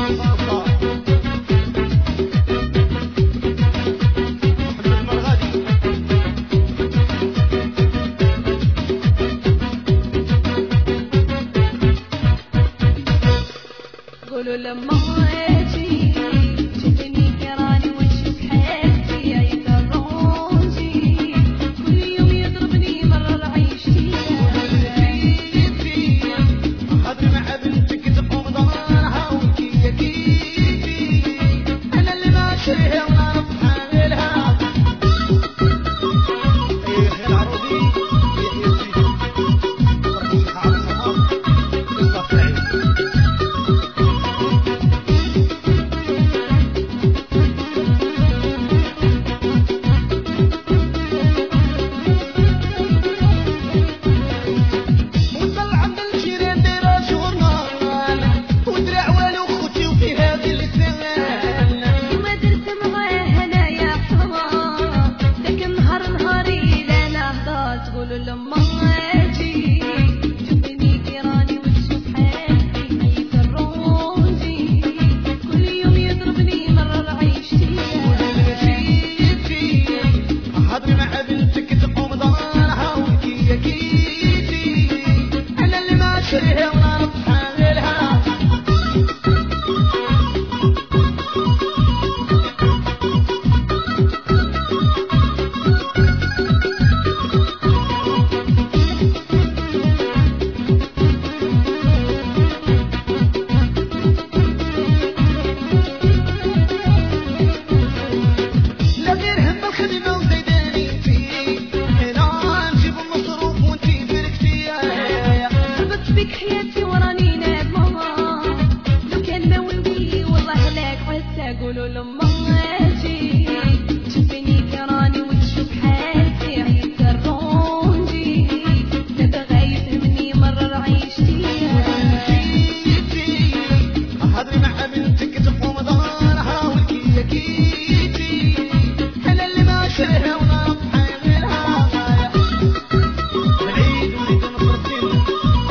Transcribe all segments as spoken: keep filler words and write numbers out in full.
قولوا لما اجي شوفني كراني وتشوف حالتي عيد الروجي كل يوم يضربني مرة عيشتي حضري مع بنتك تقوم ضمانها وكي كيفي انا اللي ما اشريها ونعرف حاملها ايه يا العروبي يحيى السيدي ربي على الصحاب يصطفى سعيد قولوا لما اجي شوفني كراني وتشوف حالتي عيد الروجي كل يوم يضربني مرة عيشتي حضري مع بنتك تقوم ضمانها وكي كيفي انا اللي ما اشريها ونعرف حاملها حياتي وراني نادمة لو كان ناولني والله لاك عدت قولوا لما اجي شوفني كراني وتشوف حالتي عيد الروجي دابا غايفهمني مرة عيشتي حضري مع بنتك تقوم ضمانها وكي كيفي انا اللي ما اشريها ونعرف حاملها العيد وليد نصر الدين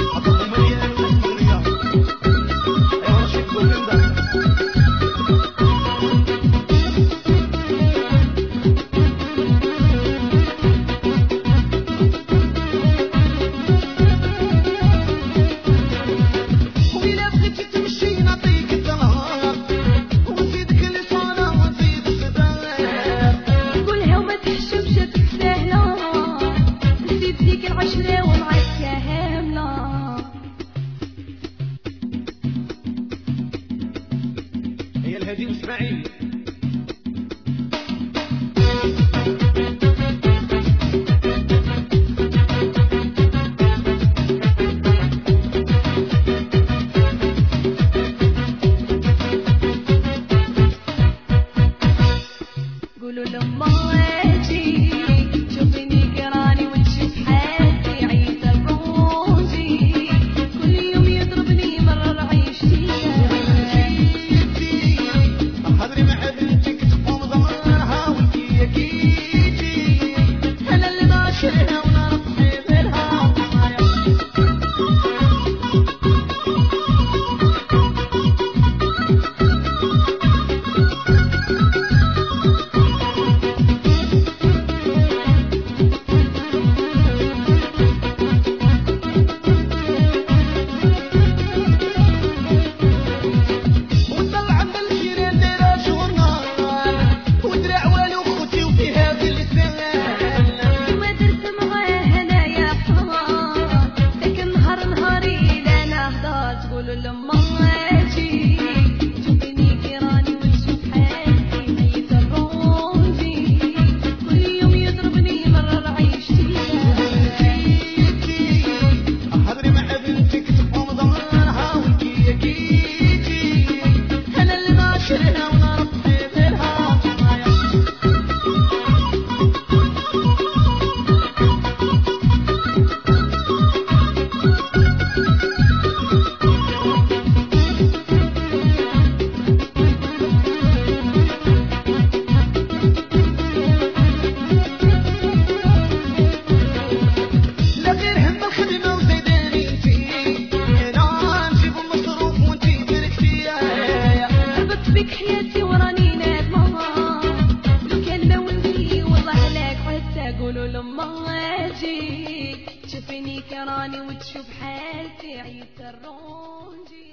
العشرة ومعك هاملة هي الهدي اسماعيل قولوا لما اجي شوفني كراني وتشوف حالتي عيد الروجي كل يوم يضربني مرة عيشتي حضري مع بك حياتي وراني نادمة، لو كان ناولني والله لك حتى قولوا لما اجي تشوفني كراني وتشوف حالتي عيت الرونجي.